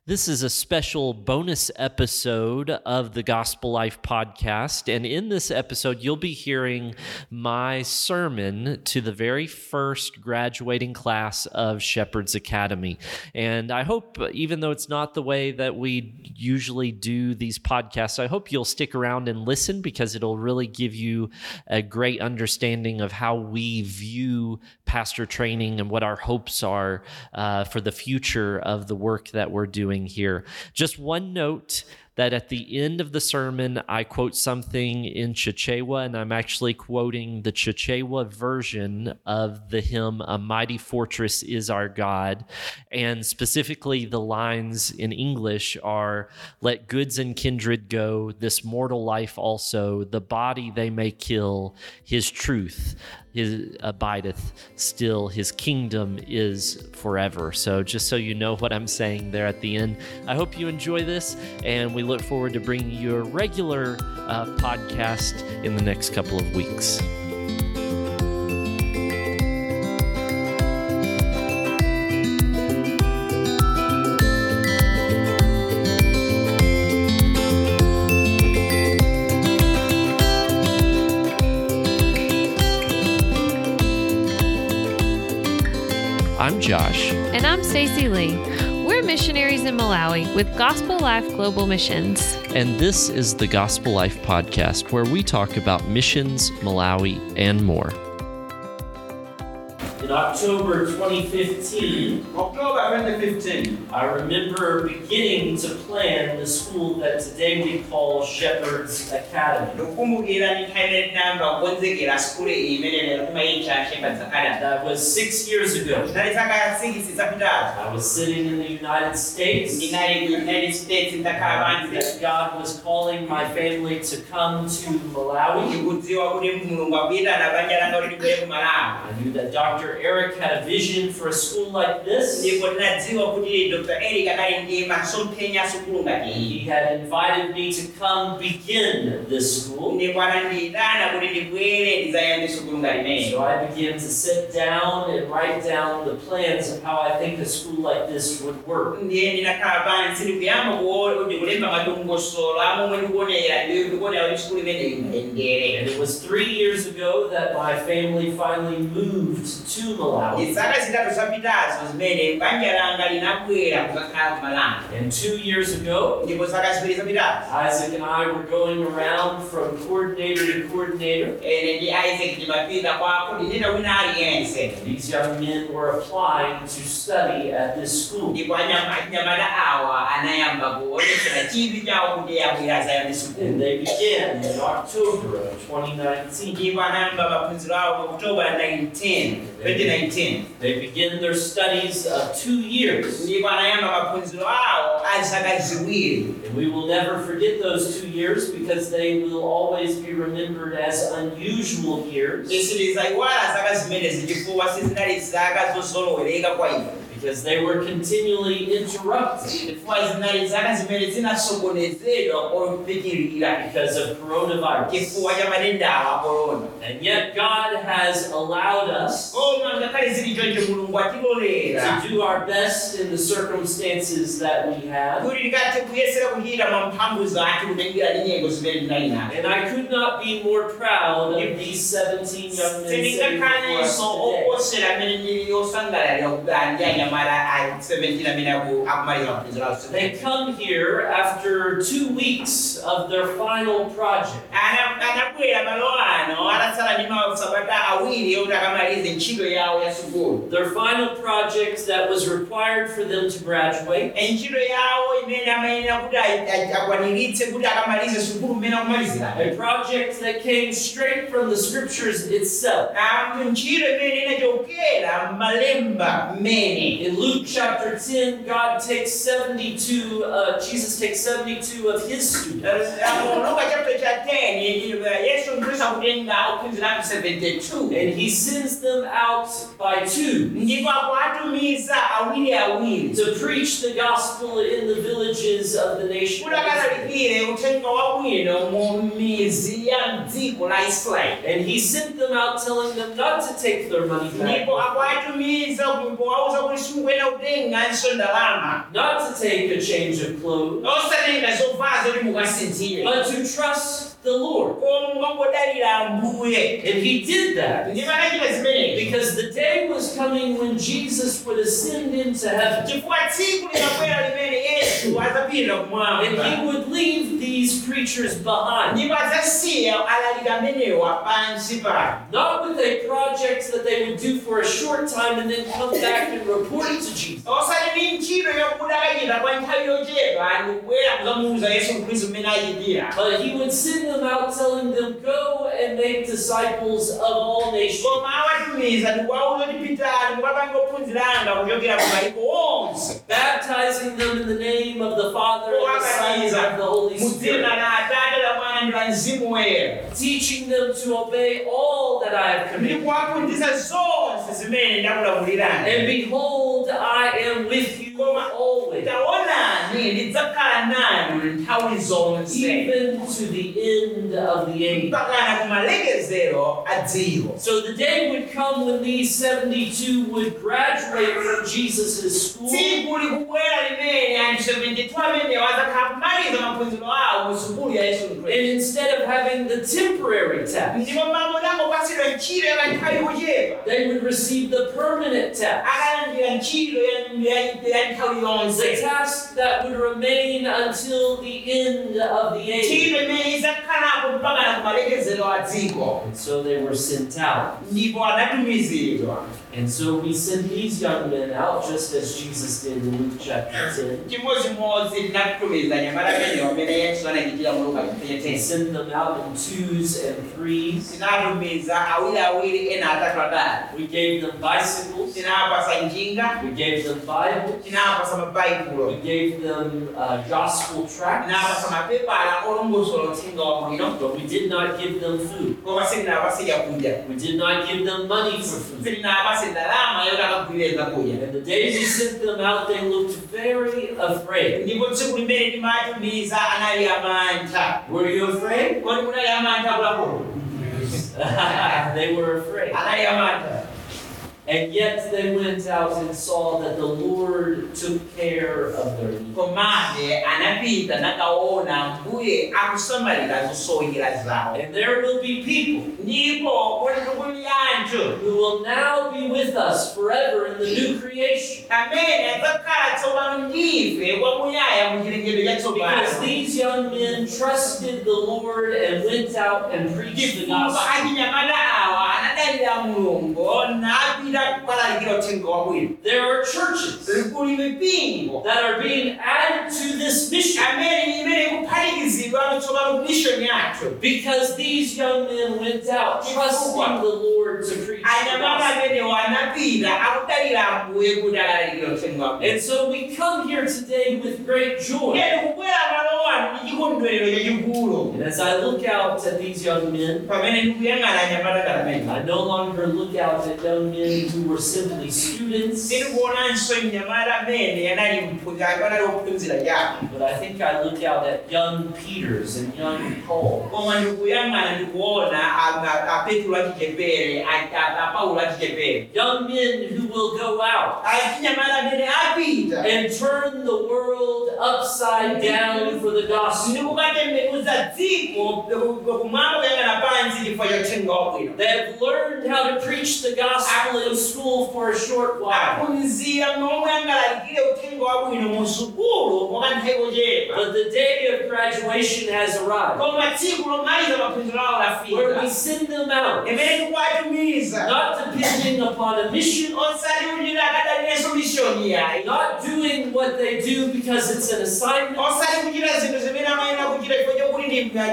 This is a special bonus episode of the Gospel Life podcast. And in this episode, you'll be hearing my sermon to the very first graduating class of Shepherd's Academy. And I hope, even though it's not the way that we usually do these podcasts, I hope you'll stick around and listen because it'll really give you a great understanding of how we view pastor training and what our hopes are for the future of the work that we're doing here. Just one note that at the end of the sermon, I quote something in Chichewa, and I'm actually quoting the Chichewa version of the hymn, "A Mighty Fortress is Our God." And specifically, the lines in English are, "Let goods and kindred go, this mortal life also, the body they may kill, his truth abideth still, his kingdom is forever." So just so you know what I'm saying there at the end, I hope you enjoy this, and we look forward to bringing you a regular podcast in the next couple of weeks. I'm Josh. And I'm Stacey Lee. We're missionaries in Malawi with Gospel Life Global Missions. And this is the Gospel Life podcast, where we talk about missions, Malawi, and more. In October 2015, I remember beginning to plan the school that today we call Shepherd's Academy. That was 6 years ago. I was sitting in the United States. That God was calling my family to come to Malawi. I knew that Dr. Eric had a vision for a school like this. He had invited me to come begin this school. So I began to sit down and write down the plans of how I think a school like this would work. And it was 3 years ago that my family finally moved to Malawi. And 2 years ago, Isaac and I were going around from coordinator to coordinator. These young men were applying to study at this school. And they began in October of 2019. They begin their studies of 2 years. And we will never forget those 2 years because they will always be remembered as unusual years. Because they were continually interrupted because of coronavirus. And yet God has allowed us to do our best in the circumstances that we have. And I could not be more proud of these 17 young men sitting before us today. They come here after 2 weeks of their final project. Their final project that was required for them to graduate. A project that came straight from the scriptures itself. In Luke chapter 10, Jesus takes 72 of his students. And he sends them out by two to preach the gospel in the villages of the nation. And he sent them out telling them not to take their money back. simukwenda kutenganso ndalama. Not to take a change of clothes, osatenga zovala zoti mukasinthire. but to trust the Lord. koma ngodalira Ambuye. And he did that Ndipo anachita zimenezi. because the day was coming when Jesus would ascend into heaven. Chifukwa tsiku linabwera limene Yesu azapita kumwamba. And he would leave these creatures behind. Ndipo adzasiya alaliki amenewa pansi pano. Not with a project that they would do for a short time and then come back and report to Jesus. osati ndi ntchito yokuti akachita kwa nthawi yochepa ndikubwera kuzamuwuza Yesu Khristu mmene achitira. But he would send them out telling them, go and make disciples of all nations. Koma awatumiza ndikuwawuza kuti pitani mukapange ophunzira anga kuchokera ku mayiko onse. Baptizing them in the name of the Father and the Son and of the Holy Mudzina Spirit. la Atate la Mwana ndi la Mzimu Woyera. Teaching them to obey all that I have commanded. Ndikuwaphunzitsa zonse zimene ndakulamulirani. And behold, I am with you always, taonani ndidzakhala nanu nthawi zonse. even to the end of the age. mpakana kumalekezero a dziko. So the day would come when these 72 would graduate from Jesus' school. tsiku likubwera limene anthu 72 amene azakhala kumaliza maphunziro awo mu sukulu ya Yesu And Khristu. instead of having the temporary task, ndipo mamuna angopatsidwa ntchito ya nthawi yochepa. they would receive the permanent task. akalandira ntchito ya nthawi The yonse. task that would remain until the end of the age. ntchito imene izakhalapo mpakana kumalekezero a dziko. And so they were sent out. ndipo anatumizidwa. And so we send these young men out just as Jesus did in Luke chapter 10. chimodzimodzi tinakutumiza anyamata amenewa amene Yesu anachitira mu Luka We 10. send them out in twos and threes. tinatumiza awiriawiri ena atatu. We gave them bicycles. tinawapasa njinga. We gave them Bibles. tinawapasa mabaibulo. We gave them gospel tracts. tinawapasa mapepala olongosola uthenga wabwino. But we did not give them food. koma sitinawapasa chakudya. We did not give them money for food. sitinawapasa ndalama yoti akagwirira kudya. And the day we sent them out, they looked very afraid. ndipo tsiku limene timatumiza anali amantha. Were you afraid? kodi munali amantha kulakolo? They were afraid. anali amantha. And yet they went out and saw that the Lord took care of their needs. komabe anapita nakaona Mbuye akusamalira zosowekera zawo. And there will be people ndipo kuli anthu who will now be with us forever in the new creation. amene adzakhala tsopano ndife kwamuyaya mu chilengedwe chatsopano. Because these young men trusted the Lord and went out and preached the chifukwa gospel. achinyamata awa anadalira Mulungu napita kukalalikira uthenga wabwino. There are churches kuli mipingo that are being added to this mission amene imene ikuphatikizidwa tsopano ku mission yathu. because these young men went out trusting the Lord to preach the anyamata gospel. amenewa anapita akudalira Ambuye kuti akalalikira uthenga wabwino. And so we come here today with great joy. Lero kubwera malo wanu ndi chikondwerero chachikulu. And as I look out at these young men, pamene ndikuyang'ana anyamata kalamene. I no longer look out at young men who were simply students, ndikuonanso mnyamata amene anali ophunzira chabe. but I think I look out at young Peters and young Paul. koma ndikuyang'ana ndikuona apetro achichepere apaulo achichepere. Young men who will go out achinyamata amene apita and turn the world upside down for the gospel. ndikukatembenuza dziko kumwamba kuyang'ana pansi chifukwa cha uthenga wabwino. They have learned how to preach the gospel in school for a short while. aphunzira momwe angalalikire uthenga wabwino mu sukulu mwakanthawi kochepa. But the day of graduation has arrived, koma tsiku lomaliza maphunziro awo where we lafika. send them out, imene tikuwatumiza not depending upon a mission, osati kuti akadalirenso mishoni yayi. not doing what they do because it's an assignment, osati kuchita zinthu zimene amayenera kuchita chifukwa chokuti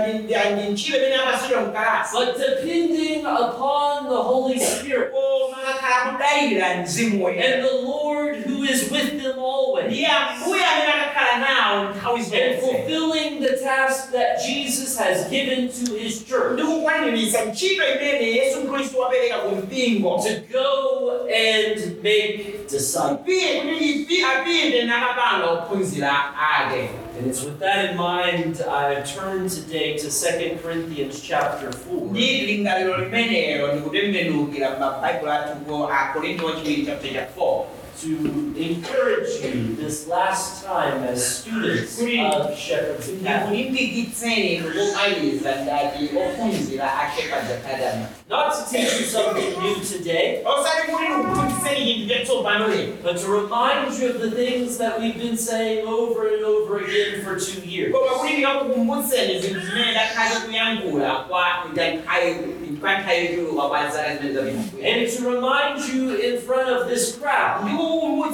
ndi ntchito imene amasidwa mkalasi. but depending upon the Holy Spirit koma akakhala kudalira mzimu and woyera. the Lord who is with them always, ndiye Ambuye amene akakhala nawo nthawi and zonse. fulfilling the task that Jesus has given to his church ndikukwaniritsa ntchito imene Yesu Khristu wapereka ku mpingo. to go and make disciples. kuti apite nakapanga ophunzira ake. And it's with that in mind I turn today to 2 Corinthians chapter 4. ndi lingaliro limenelo ndikutembenukira m'mabaibulo athuko a Korinto wachiwiri chapter cha 4. to encourage you this last time as students of Shepherd's Academy. Not to teach you something new today, but to remind you of the things that we've been saying over and over again for 2 years. And to remind you in front of this crowd, who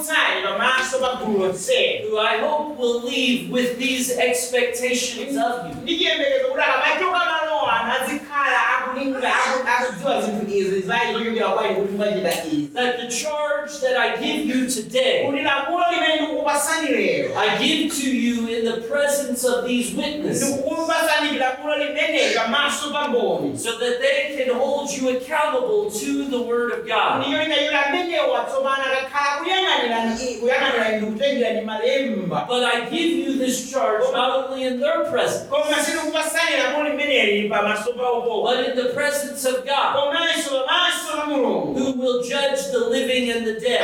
I hope will leave with these expectations of you. That the charge that I give you today, I give to you in the presence of these witnesses, so that they can hold you accountable to the Word of God. But I give you this charge not only in their presence, but in the presence of God, who will judge the living and the dead,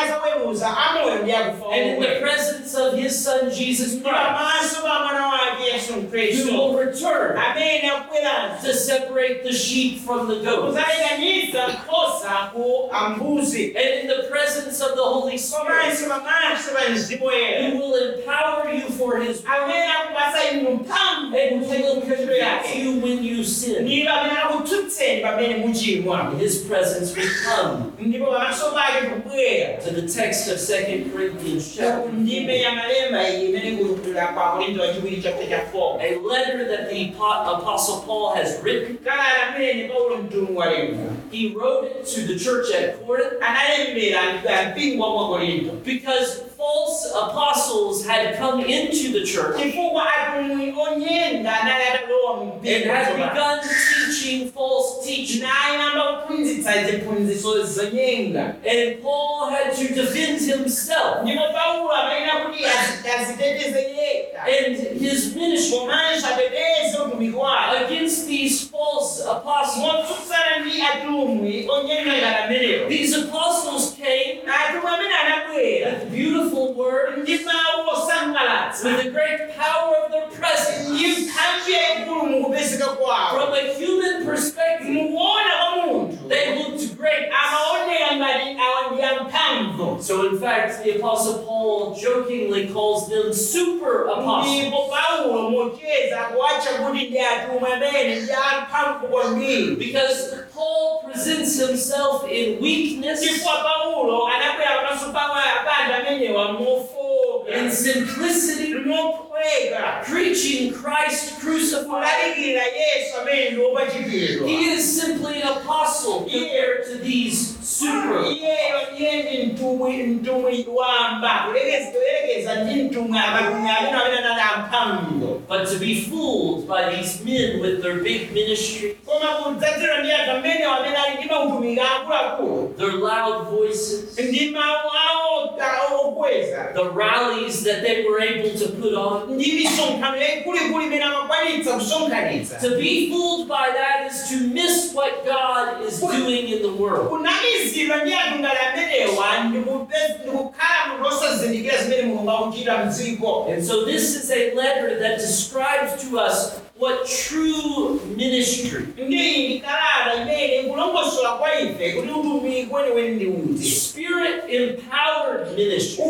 and in the presence of His Son Jesus Christ, who will return to separate the sheep from the goats, and in the presence of the Holy Spirit, who will empower you for His work, and who will convict you when you sin. In His presence we come to the text of 2 Corinthians chapter 4, a letter that the Apostle Paul has written. He wrote it to the church at Corinth because false apostles had come into the church and had begun teaching false teaching. And Paul had to defend himself and his ministry against these false apostles. These apostles came with beautiful words, with the great power of their presence. From a human perspective, they looked great. So in fact, the Apostle Paul jokingly calls them super apostles. Because Paul presents himself in weakness, in simplicity, preaching Christ crucified. He is simply an apostle compared to these super But to be fooled by these men with their big ministry, their loud voices, the rallies that they were able to put on, to be fooled by that is to miss what God is doing in the world. And so this is a letter that describes to us what true ministry, Spirit-empowered ministry,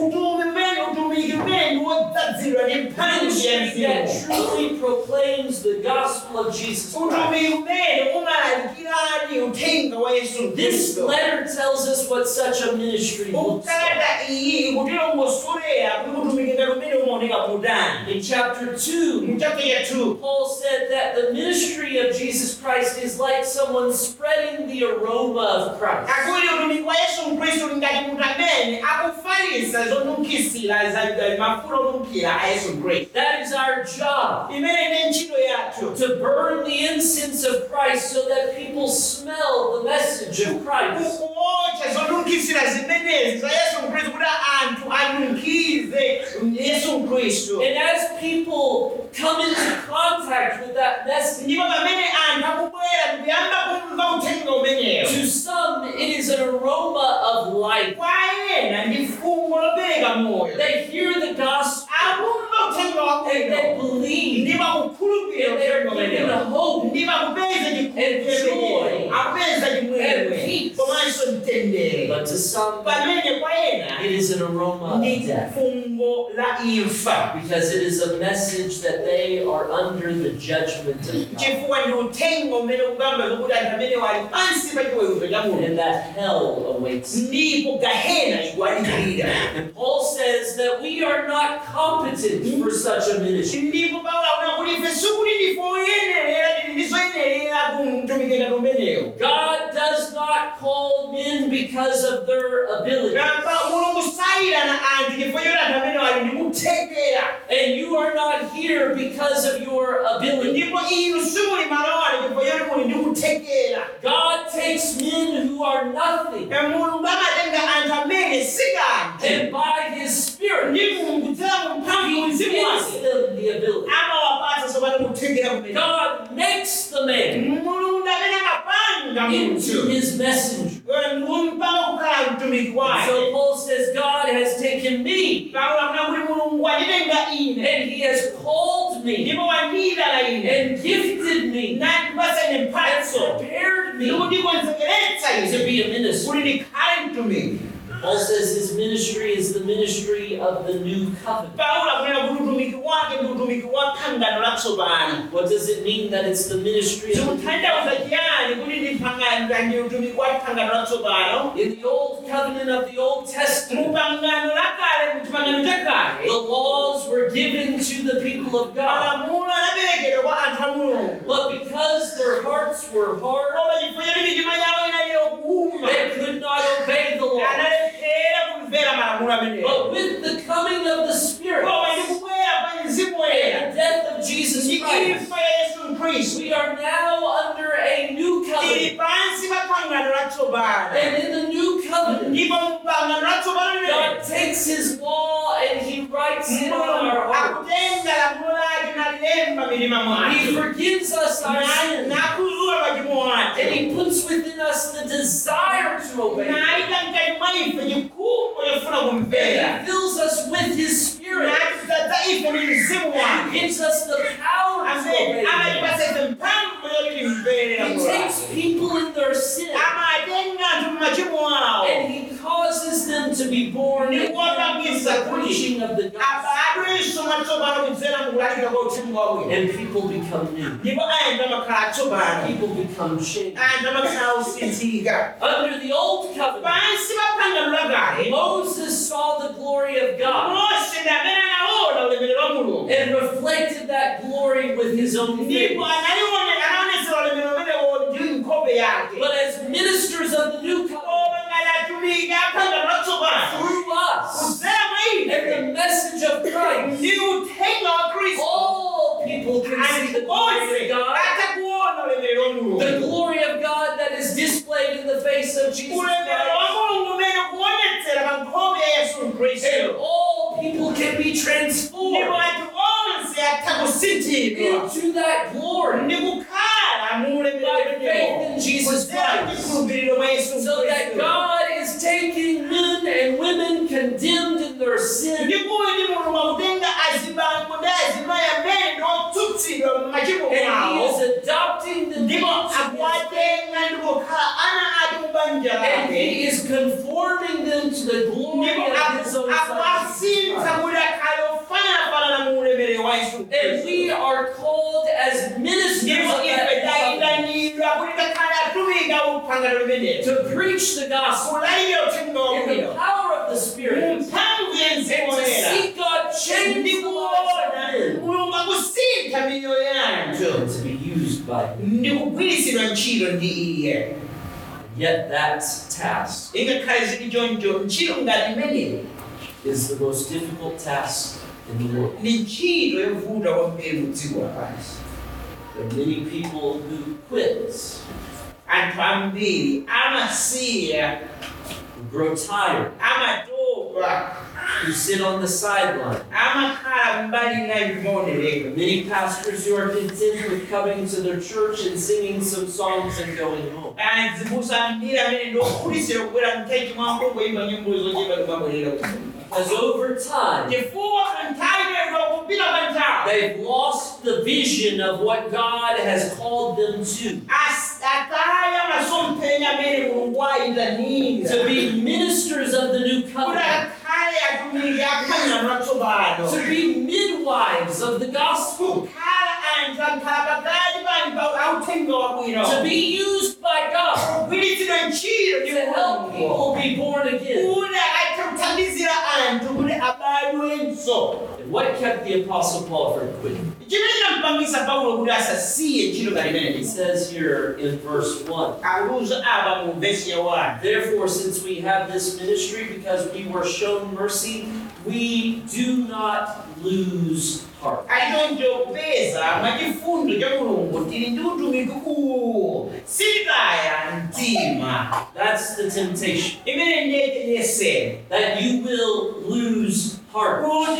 ministry that truly proclaims the gospel of Jesus Christ. This letter tells us what such a ministry looks like. In chapter 2, Paul said that the ministry of Jesus Christ is like someone spreading the aroma of Christ. That is our job, to burn the incense of Christ so that people smell the message of Christ. And as people come into contact with that message, to some it is an aroma of life. and they believe, and they're given a hope, and joy, and peace. But to some, it is an aroma of death, because it is a message that they are under the judgment of God, and that hell awaits them. And Paul says that we are not competent for such a ministry. God does not call men because of their ability. And you are not here because of your ability. God takes men who are nothing, and by His Spirit, He gives them the ability. God makes the man into His messenger. So Paul says, God has taken me, and He has called me, and gifted me, and prepared me to be a minister. Paul says his ministry is the ministry of the new covenant. What does it mean that it's the ministry of the new covenant? In the old covenant of the Old Testament, the laws were given to the people of God. But because their hearts were hard, they could not obey the law. But with the coming of the Spirit and the death of Jesus Christ, we are now under a new covenant. And in the new covenant, God takes His law and He writes it on our hearts. He forgives us our sins, and He puts within us the desire to obey. And He fills us with His Spirit. He gives us the power to obey Him. He takes people in their sin, and He causes them to be born again through the preaching of the gospel. And people become new. People become changed. Under the old covenant, Moses saw the glory of God and reflected that glory with his own face. But as ministers of the new covenant, through us and the message of Christ, all people can see the glory of God. The glory of God that is displayed in the face of Jesus Christ. And all people can be transformed into that glory by faith in Jesus Christ. So that God is taking men and women condemned in their sin, and He is adopting them and He is conforming them to the glory of His own Son. And we are called as ministers of that covenant to preach the gospel in the power of the Spirit, and to see God change the lives of men to be used by Him. Yet that task is the most difficult task in the world. There are many people who quit, who grow tired, who sit on the sideline. Many pastors who are content with coming to their church and singing some songs and going home. Because over time, They've lost the vision of what God has called them to. To be ministers of the new covenant. To be midwives of the gospel. To be used by God to help people be born again. And what kept the Apostle Paul from quitting? He says here in verse 1, therefore, since we have this ministry, because we were shown mercy, we do not lose heart. That's the temptation. That you will lose heart.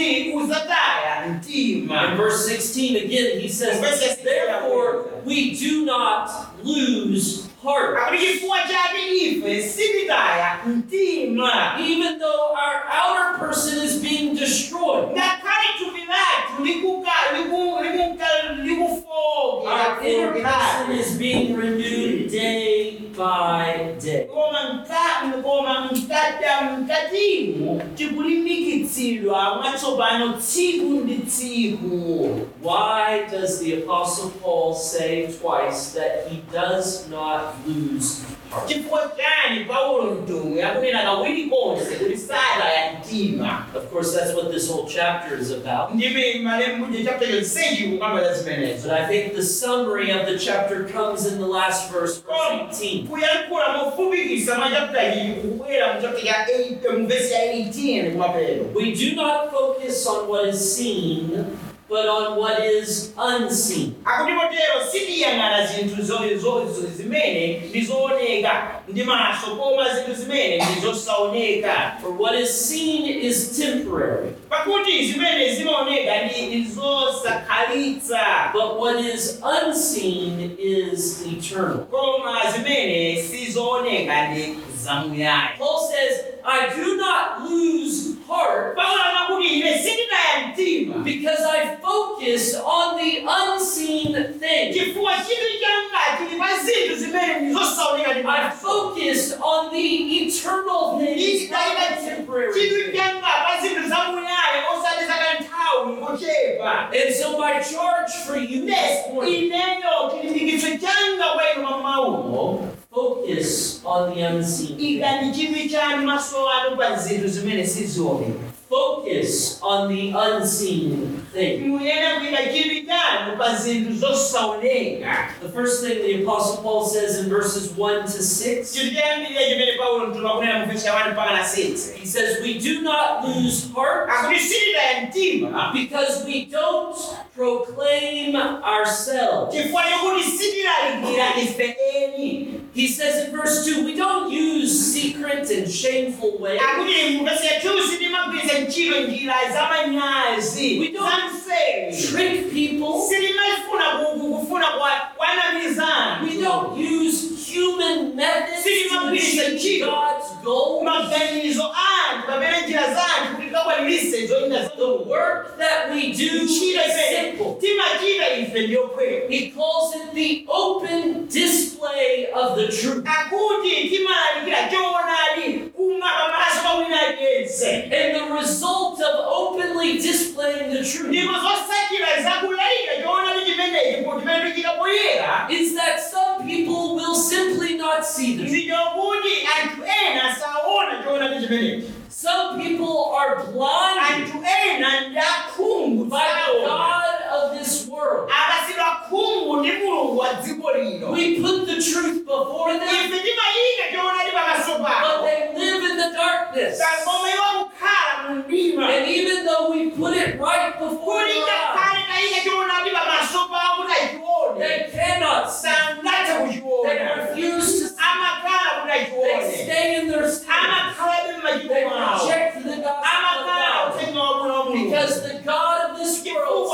In verse 16 again, he says, therefore, we do not lose heart. Even though our outer person is being destroyed, our inner person is being renewed day by day. Why does the Apostle Paul say twice that he does not lose heart? Of course, that's what this whole chapter is about. But I think the summary of the chapter comes in the last verse, verse 18. We do not focus on what is seen, but on what is unseen. For what is seen is temporary, but what is unseen is eternal. Paul says, I do not lose heart because I focus on the unseen things. I focus on the eternal things, not the temporary things. And so my charge for you this morning, focus on the unseen. Focus on the unseen thing. The first thing the Apostle Paul says in verses 1 to 6, he says, we do not lose heart because we don't proclaim ourselves. He says in verse 2, we don't use secret and shameful ways. We don't trick people. We don't use human methods to achieve God's goals. The work that we do is simple. He calls it the open display of the truth. And the result of openly displaying the truth is that some people will simply not see the truth. Some people are blinded by the God of this world. We put the truth before them, but they live in the darkness. And even though we put it right before them, they cannot see. They refuse to see. They stay in their sin. They reject the gospel of God. Because the God of this world,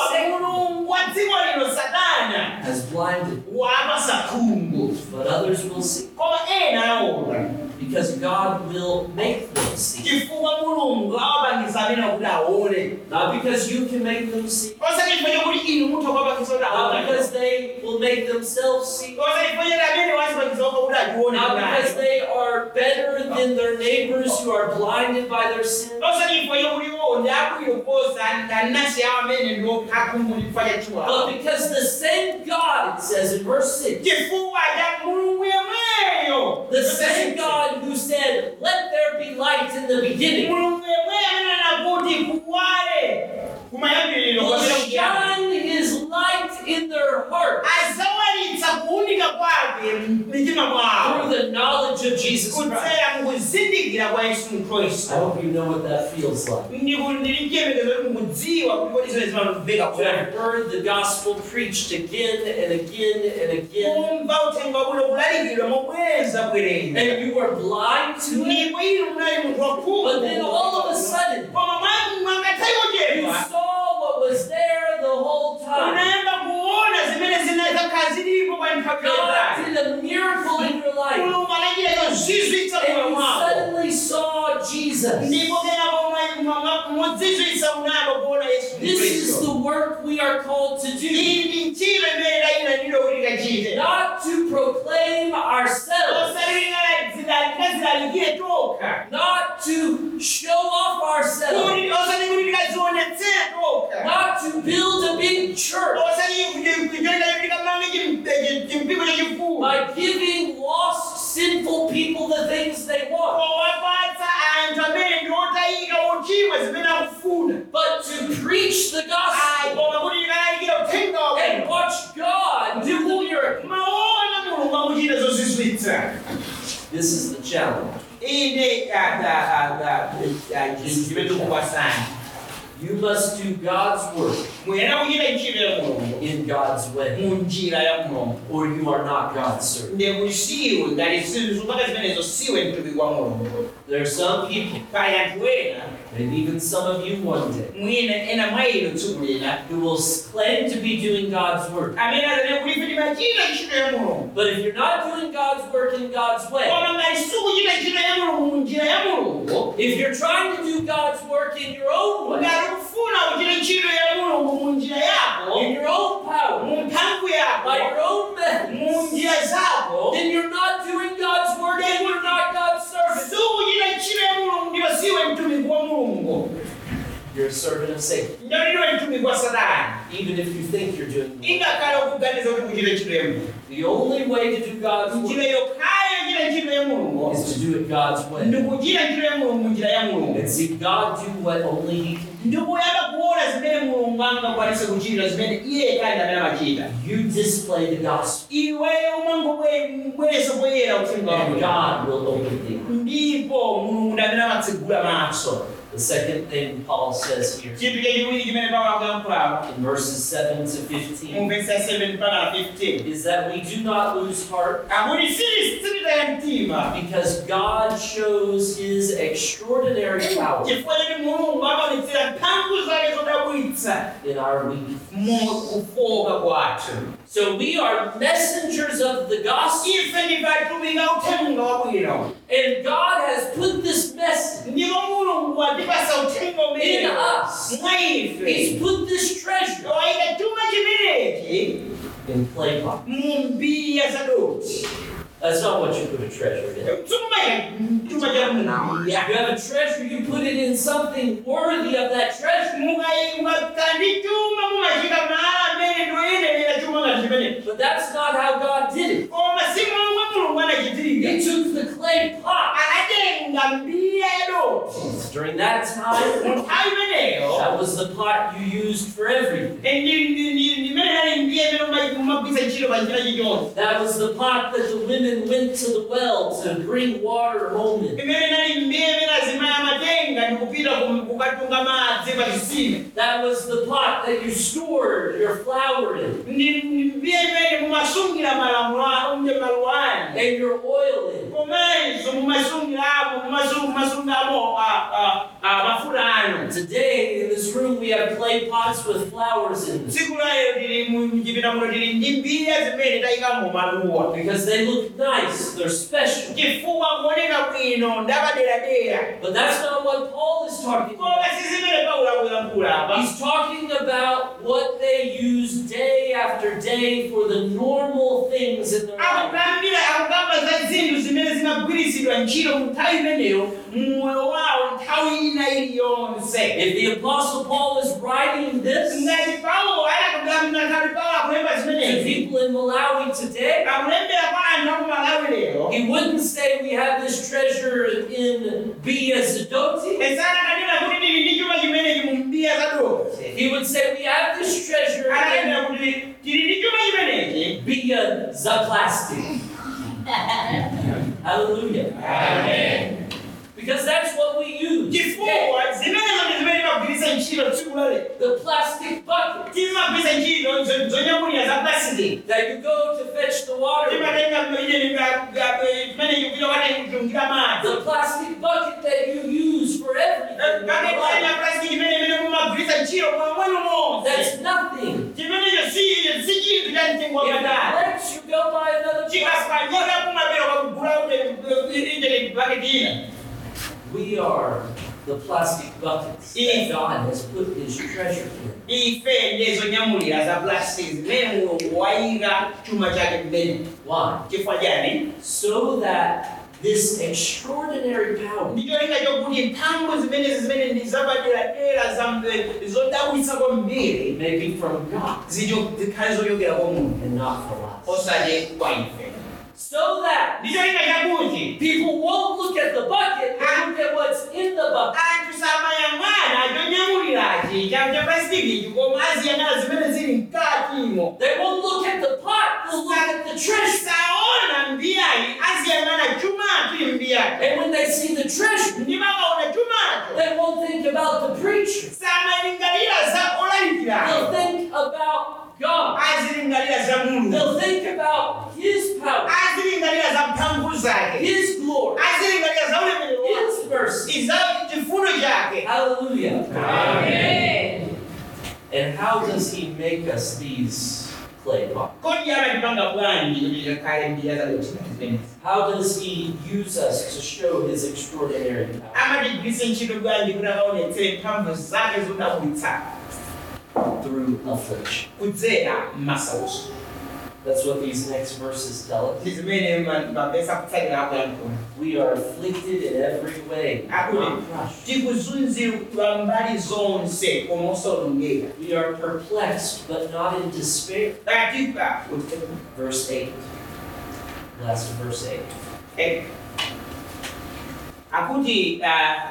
Satan, has blinded. But others will see. Because God will make them see. chifukwa mulungu awapangisa amene kuti aone. Not because you can make them see. Osati chifukwa kuti inu mutha kuwapangisa kuti Not aone. because they will make themselves see. Osati chifukwa amene wazipangisa kuti achione. Not because they are better than their neighbors who are blinded by their sin. Osati chifukwa kuti ndi abwino kuposa anansi awo amene ndi akumbuli chifukwa cha tchimo lawo. But because the same God, it says in verse 6, chifukwa cha mulungu yemweyo. the same God who said, "Let there be light in the beginning," mulungu yemweyo amene anakuti kuwale kumayambiriro will kwamene kuyamba. shine His light in their heart Azawalitsa kuwunika kwake m'mitima mwawo. through the knowledge of Jesus Christ. kudzera mukuzindikira kwa Yesu Khristu. I hope you know what that feels like. Ndili chiyembekezo kuti mukudziwa kuti kodi zimene zimamveka To have heard the gospel preached again and again and again, kumva uthenga wabwino kulalikidwa mobwereza bwereza. and you were blind to it, ndipo inu munali munthu wakhungu. but then all of a sudden, koma mwangathayi you kuchepa saw what was there the whole time. unayamba kuona zimene zinakhala zilipo kwa nthawi God yayitali. did a miracle in your life, mulungu anachita chozizwitsa and moyo you mwako. suddenly saw Jesus. ndipo kenako modzizwitsa unalo kuona Yesu This is Khristu. the work we are called to do, iyi ndi ntchito imene tayina kuti tikachite. not to proclaim ourselves, osalizilalikire tokha. not to show off ourselves, osati kuti tikazionetsere tokha. not to build a big church chimpingo chachikulu. by giving lost, sinful people the things they want, powapatsa anthu amene ndi otayika ochimwa zimene akufuna. but to preach the gospel koma kuti tikalalikire uthenga and wabwino. watch God do the miracle. maona mulungu akuchita zozizwitsa. This is the challenge. iyi ndi chimene tikukwasani. You must do God's work muyenera kuchita ntchito ya mulungu in God's way, mu njira ya mulungu. or you are not God's servant. ndiye kuti siwe ngati mpaka zimenezo siwe mtumiki wa mulungu. There are some people, pali anthu ena maybe even some of you one day, mwina ena mwa inu tsiku lina who will claim to be doing God's work. amene azanena kuti ife timachita ntchito ya mulungu. But if you're not doing God's work in God's way, koma ngati sikuchita ntchito ya mulungu mu njira ya mulungu, if you're trying to do God's work in your own way, ngati ukufuna kuchita ntchito ya mulungu mu njira yako, in your own power, mu mphamvu by yako, your own methods, mu njira zako, then you're not doing God's work and you're not God's servant. sikuchita ntchito ya mulungu ndipo siwe mtumiki wa mulungu. You're a servant of Satan, ndipo ndiwe mtumiki wa Satani. even if you think you're doing the work. ingakhale ukuganiza kuti kuchita ntchito ya mulungu. The only way to do God's njira work yokhayo kuchita ntchito ya mulungu is to do it God's way, ndi kuchita ntchito ya mulungu mu njira ya mulungu. and see God do what only He can. ndikuyamba kuona zimene mulungu angakwanise kuchita zimene iye kandi amene amachita. You display the gospel, iweyo umangobweresa poyera uthenga and wabwino. God will open things. ndipo mulungu ndi amene amatsegula maso. The second thing Paul says here chinthu chachiwiri chimene Paulo akuyankhulapo in verses 7 to 15 mu vesi ya 7 mpaka 15 is that we do not lose heart, akuti sititaya mtima because God shows His extraordinary power chifukwa choti mulungu amaonetsera mphamvu zake zodabwitsa in our weakness. mu kufoka kwathu. So we are messengers of the gospel, ife ndife atumiki a uthenga wabwino, and God has put this message ndipo mulungu atipasa uthenga in umene us. mwa ife. He's put this treasure wayika chuma chimenechi in clay pot. mu mbiya zadoti. That's not what you put a treasure in. chuma cha mbiya. You have a treasure, you put it in something worthy of that treasure. mukandi chuma mumachika mala amene ndoyenderera chuma ngati chimene. But that's not how God did it. koma si momwe mulungu anachitika. He took the clay pot. anatenga mbiya yadoti. During that time, nthawi imeneyo that was the pot you used for everything. ndimene nali mbiya imene umagwisa ntchito pa njira chilichonse. That was the pot that the women went to the well to bring water home in. imene nali mbiya imene azimayi amatenga ndikupita kukatunga madzi pa chisime. That was the pot that you stored your flour in mbiya imene mumasungira maluwani and your oil in. komanso mumasungiramo mafuta anu. Today in this room we have clay pots with flowers in them. tsiku layo tili muchipinda muno tili ndi Ndimbiya zimene tayika mu maluwa. Because they look nice, they're special. Chifukwa kuoneka bwino ndapaderadera. But that's not what Paul is talking Koma about. si zimene Paulo akuyankhula apa. He's talking about what they use day after day for the normal things in their life. Akugamba za zinthu zimene zimagwiritsidwa ntchito mu nthawi imeneyo mmoyo wawo nthawi ina iliyonse. If the Apostle Paul is writing this Ngati Paulo anakugamba ngati Paulo akulemba to zimenezi. people in Malawi today, Akulembera kwa anthu aku Malawi lero. he wouldn't say we have this treasure in Bia Zadoti. Esana kanena kuti tili ndi chuma chimenechi mu Mbiya Zadoti. He would say we have this treasure Anakana in kuti tili ndi chuma chimenechi. Bia Zaplastic. Hallelujah. Amen. Because that's what we use. Chifukwa zimenezo ndi zimene timagwiritsa ntchito tsiku la lero. The plastic bucket Timagwiritsa ntchito zonyamulira za plastic. that you go to fetch the water. Timatenga zimene ikupita kwati kutungira madzi. The plastic bucket that you use for everything. in your Kaketanya life. plastic imene mumagwiritsa ntchito moyo mwanu monse. That's nothing. Chimenecho si chinthu cha mtengo If it wapatali. breaks, you go buy another plastic bucket. Chikasipanyika kumapera kwakugula kuti bucket ina. We are the plastic buckets that God has put His treasure in. Ife ndizo nyamulira za plastic zimene Mulungu wayika chuma chake mmene. Why? Chifukwa chani? So that this extraordinary power Ndicho linga chokuti mphamvu zimene ndi zapaderadera zodabwitsa kwambiri may be from God zikhale zochokera kwa Mulungu and not from us. osati kwa ife. So that Ndicho linga chakuti people won't look at the bucket, they look at what's in the bucket. anthu samayang'ana chonyamulirachi cha plastic koma aziyang'ana zimene zili mkatimo. They won't look at the pot, they'll look at the treasure. Saona mbiyayi aziyang'ana chuma chili mbiyayi. And when they see the treasure, Ndimakaona chumacho they won't think about the preacher. samalingalira za They'll olalikirayo. think about God. Azilingalira za Mulungu. They'll think about His power, Azilingalira za mphamvu zake. His glory, Azilingalira za ulemerero wake. His mercy. Iza chifundo chake. Hallelujah. Amen. And how does He make us these clay pots? Kodi amatipanga bwanji kuti tikhale mbiya za lero zimene. How does He use us to show His extraordinary power? Amatigwiritsa ntchito bwanji kuti akaonetsere mphamvu zake zodabwitsa Through affliction. kudzera m'masautso. That's what these next verses tell us. Ndi zimene mabesa kutsatira akuyankhula. We are afflicted in every way, not crushed. Tikuzunzidwa mbali zonse koma osalongeka. We are perplexed, but not in despair. Takatika Verse 8. Last verse 8. akuti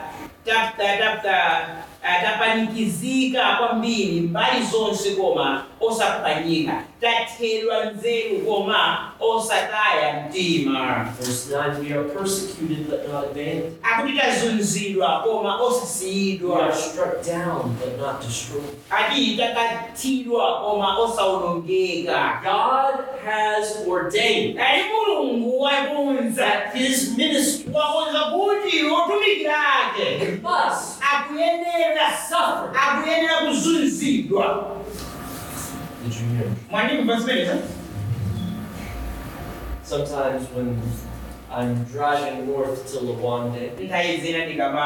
tapanikizika kwambiri mbali zonse koma osaphwanyika, tathedwa nzeru koma osataya mtima. Verse 9. We are persecuted, but not abandoned. Akuti tazunzidwa koma We osasiyidwa, are struck down, but not destroyed. ati takathidwa koma osawonongeka. God has ordained Ati Mulungu wakonza, that His ministry wakonza kuti otumikira ake must akuyenera suffer. akuyenera kuzunzidwa. Did you hear me? Mwandimva zimeneza? Sometimes when I'm driving north to Lawande, Nthawi zina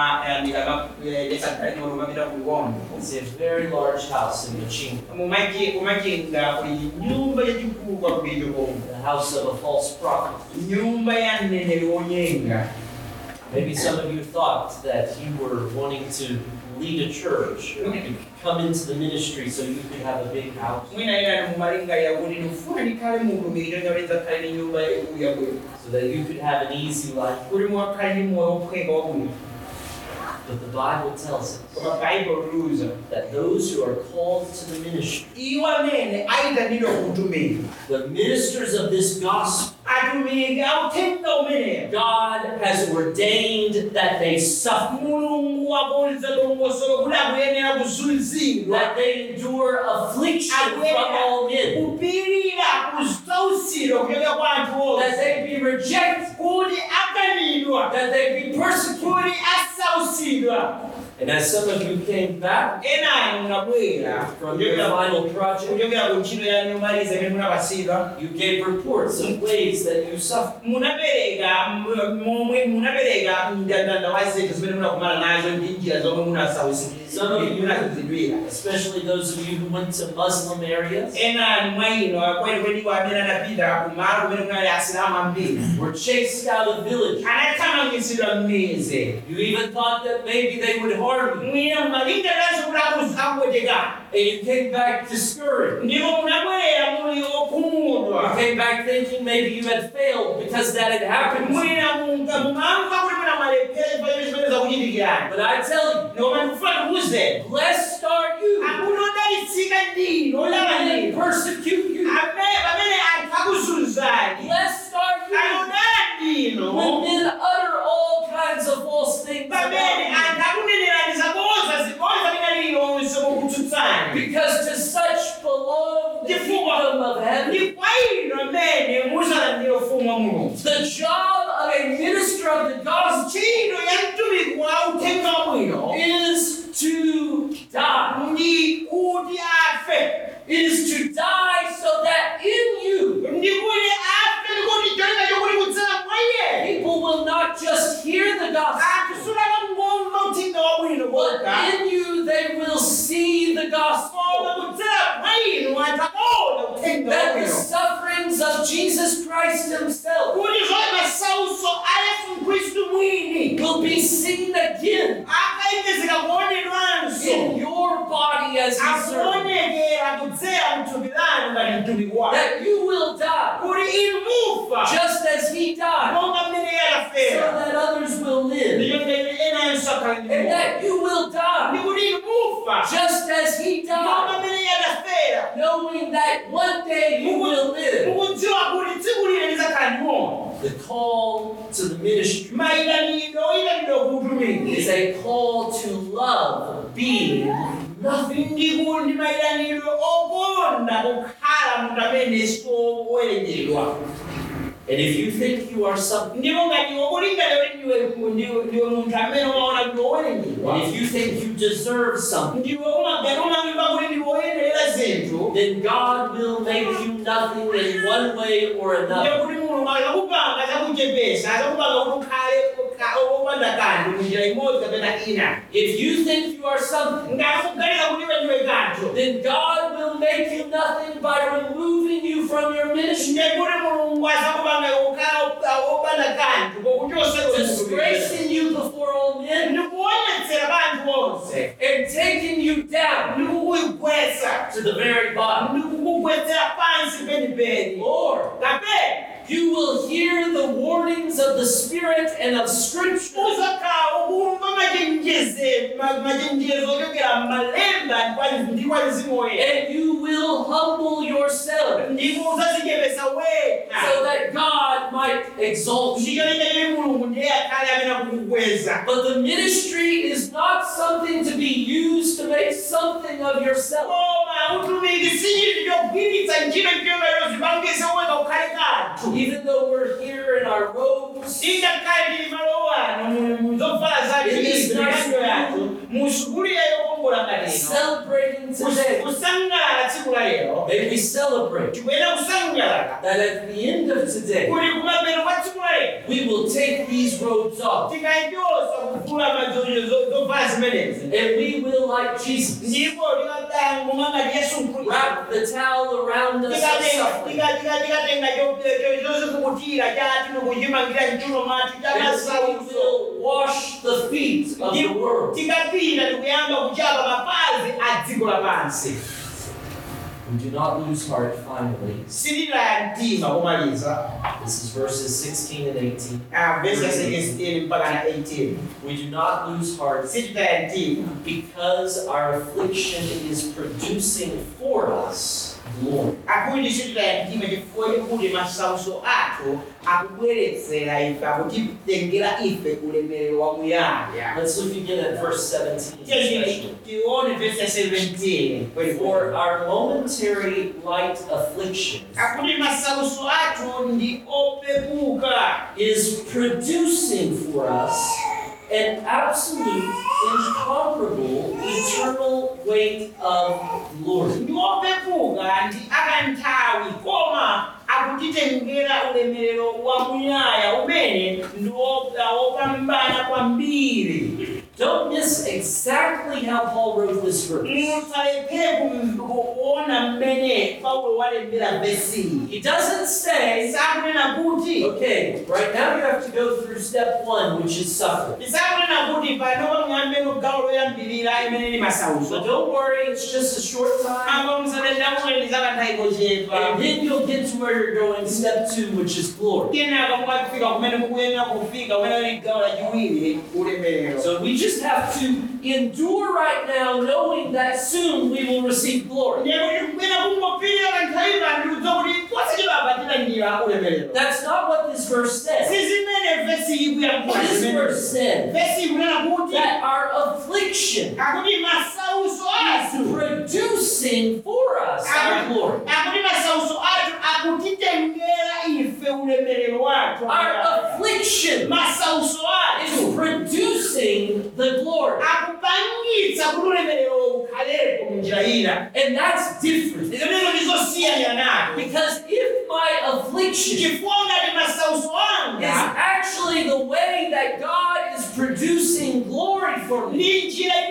ndikamapita ku Luwonde. it's a very large house in Machinga, Kumachinga kuli nyumba yachikulu kwambiri chokoma. the house of a false prophet. Nyumba ya mneneri wonyenga. Maybe some of you thought that you were wanting to lead a church, or come into the ministry so you could have a big house, Mwina ina mumalingalira kuti ndifuna ndikhale mutumiki chonyalenza khale ni nyumba yakulu yabwino. so that you could have an easy life. Kuti mwakhale ni moyo wophweka wabwino. But the Bible tells us Koma Bible rules that those who are called to the ministry, iwo amene ayitanidwa kutumiki, the ministers of this gospel, atumiki authenga umeneyo, God has ordained that they suffer, Mulungu wakonza dongosolo kuti akuyenera kuzunzidwa, that they endure affliction from all men, kupirira kusautsidwa kuchoka kwa anthu that onse, they be rejected, kuti akanidwa, that they be persecuted, kuti asautsidwa. And as some of you came back from your final project, you gave reports of ways that you suffered. Some of you, especially those of you who went to Muslim areas, were chased out of villages. You even thought that maybe they would harm you. And you came back discouraged. You came back thinking maybe you had failed because that had happened. But I tell you, blessed are you when they persecute you. Blessed are you when men utter all kinds of false things about you. Because to such belong the kingdom of heaven. The job of a minister of the gospel is to die. Is to die so that in you people will not just hear the gospel, but in you they will see the gospel. That the sufferings of Jesus Christ himself will be seen again in your body as his servant. That you will die just as he died, so that others will live. And that you will die just as he died, knowing that one day you will live. The call to the ministry is a call to love being nothing. And if you think you are something, and if you think you deserve something, then God will make you nothing in one way or another. If you think you are something, then God will make you nothing by removing you from your ministry, disgracing you before all men, and taking you down to the very bottom. Or you will hear the warnings of the Spirit and of Scripture, and you will humble yourself so that God might exalt you. But the ministry is not something to be used to make something of yourself. Even though we're here in our robes, in this nice room, celebrating today, may we celebrate that at the end of today, we will take these robes off, and we will, like Jesus, wrap the towel around us of suffering, and we will wash the feet of the world. We do not lose heart, finally. This is verses 16 and 18. We do not lose heart because our affliction is producing for us glory. Let's look again at verse 17. For our momentary light affliction is producing for us a an absolute, incomparable, eternal weight of glory. Ndiopepuka ndi akanthawi koma akutitengera ulemerero wamuyaya umene ndiwopambana kwambiri. Don't miss exactly how Paul wrote this verse. Musalephere kuona mmene Paulo walembera vesi. He doesn't say, Sakunena kuti okay, right now you have to go through step 1, which is suffering. sakunena kuti pano muyambeno gawo loyambirira imene ni So masautso. don't worry, it's just a short time. Amba musadandamwe ndizakanthawi kochepa. And then you'll get to where you're going, step 2, which is glory. Kenaka mukafika kumene mukuyenera kufika kumene ni gawo lachiwiri ulemerero. So we just have to endure right now, knowing that soon we will receive glory. That's not what this verse says. This verse said that our affliction is producing for us our glory. Our affliction is producing the glory. And that's different. Because if my affliction is actually the way that God is producing glory for me,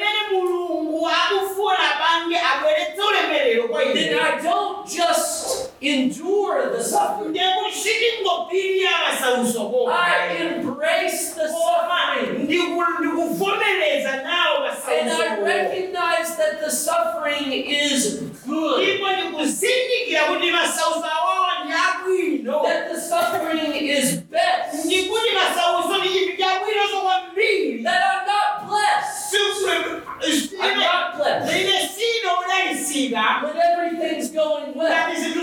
then I don't just endure the suffering. I embrace the suffering. And I recognize that the suffering is good. That the suffering is best. That I'm not blessed. I'm not blessed. When everything's going well.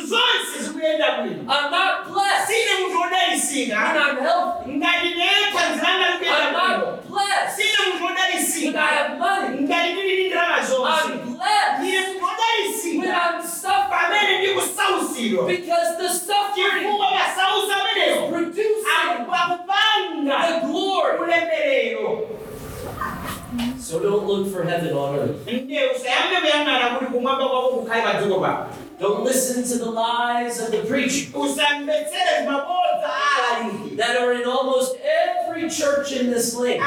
I'm not blessed. When I'm healthy. I'm not blessed. When I have money. I'm blessed. When I'm suffering. Because the suffering is producing the glory. So don't look for heaven on earth. Don't listen to the lies of the preacher that are in almost every church in this land.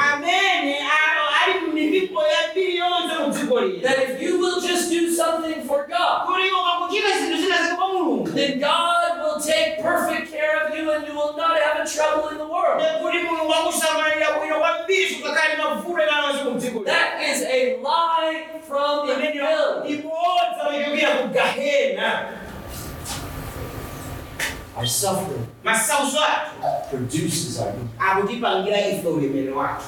That if you will just do something for God, then God will take perfect care of you and you will not have a trouble in the world. That is a lie from hell. Our suffering produces our glory.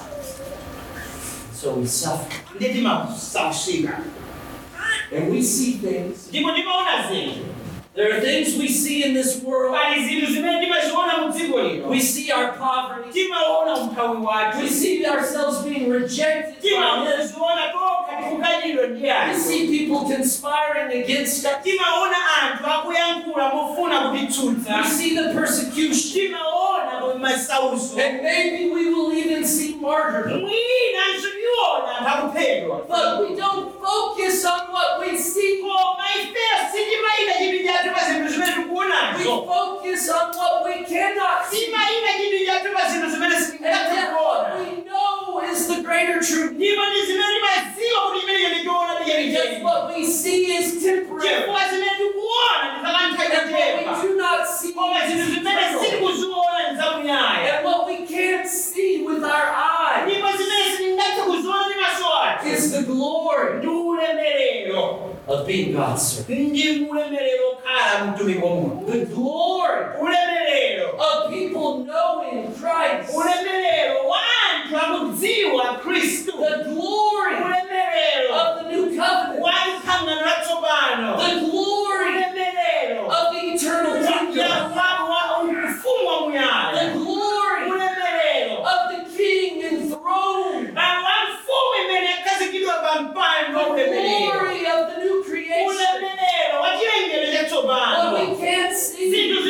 So we suffer. And we see things. There are things we see in this world. We see our poverty. We see ourselves being rejected by this. We see people conspiring against us. We see the persecution. And maybe we will even see martyrdom. But we don't focus on what we see. We focus on what we cannot see. And yet what we know is the greater truth. Because what we see is temporary. And what we do not see is eternal. And what we can't see with our eyes is the glory of being God's servant. The glory of people knowing Christ. The glory of the new covenant. The glory of the eternal kingdom. The glory of the King enthroned. The glory of the new creation. What we can't see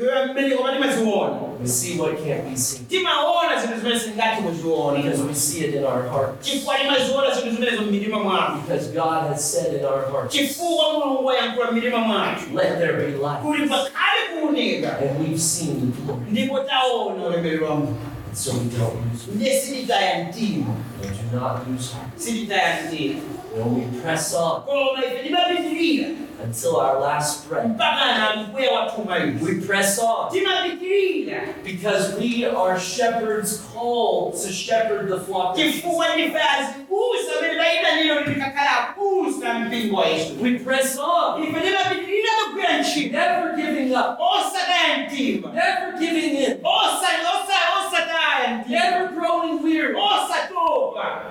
We see what can't be seen timaona zinthu zimene singati kuziona because we see it in our heart. chifukwa timaziona zinthu zimenezo m'mitima mwathu Because God has said in our hearts, chifukwa mulungu wayankhula m'mitima mwathu let there be light. kuti pakhale kuwunika And we've seen the glory. ndipo taona ulemerero wa Mulungu And so we don't lose hope. ndiye sititaya mtima And do not lose hope. sititaya mtima When we press on koma ife timapitirira until our last breath, mpaka na mpweya wathuma ife we press on timapitirira because we are shepherds called to shepherd the flock of Jesus. chifukwa ndife azibusa amene tayitanidwa kuti tikakhala abusa mpingo wa Yesu. We press on, ife timapitirira kugwira ntchito never giving up, osataya mtima never giving in, osataya mtima never growing weary, osatopa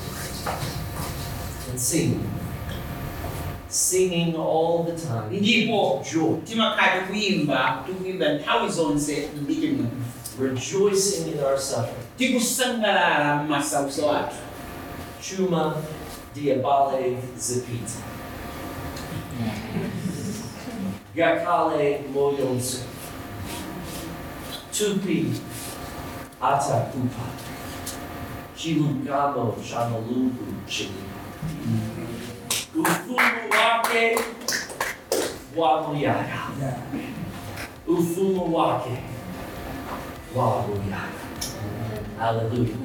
and singing all the time. ndipo Joy, timakhala tikuyimba nthawi zonse m'mitima rejoicing in our suffering. tikusangalala m'masautso athu Chuma diabale zipita. Gakale moyonsu. Tupi atakupa. Chilugamo shamalugu chili. Ufumu wake wabuyaya. Ufumu wake wabuyaya. Hallelujah.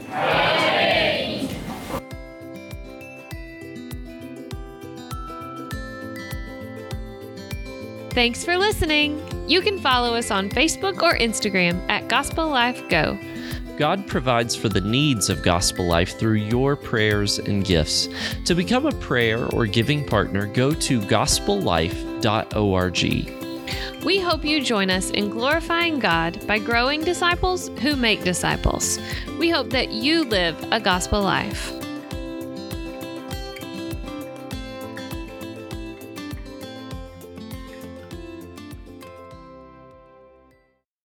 Thanks for listening. You can follow us on Facebook or Instagram at Gospel Life Go. God provides for the needs of Gospel Life through your prayers and gifts. To become a prayer or giving partner, go to gospellife.org. We hope you join us in glorifying God by growing disciples who make disciples. We hope that you live a gospel life.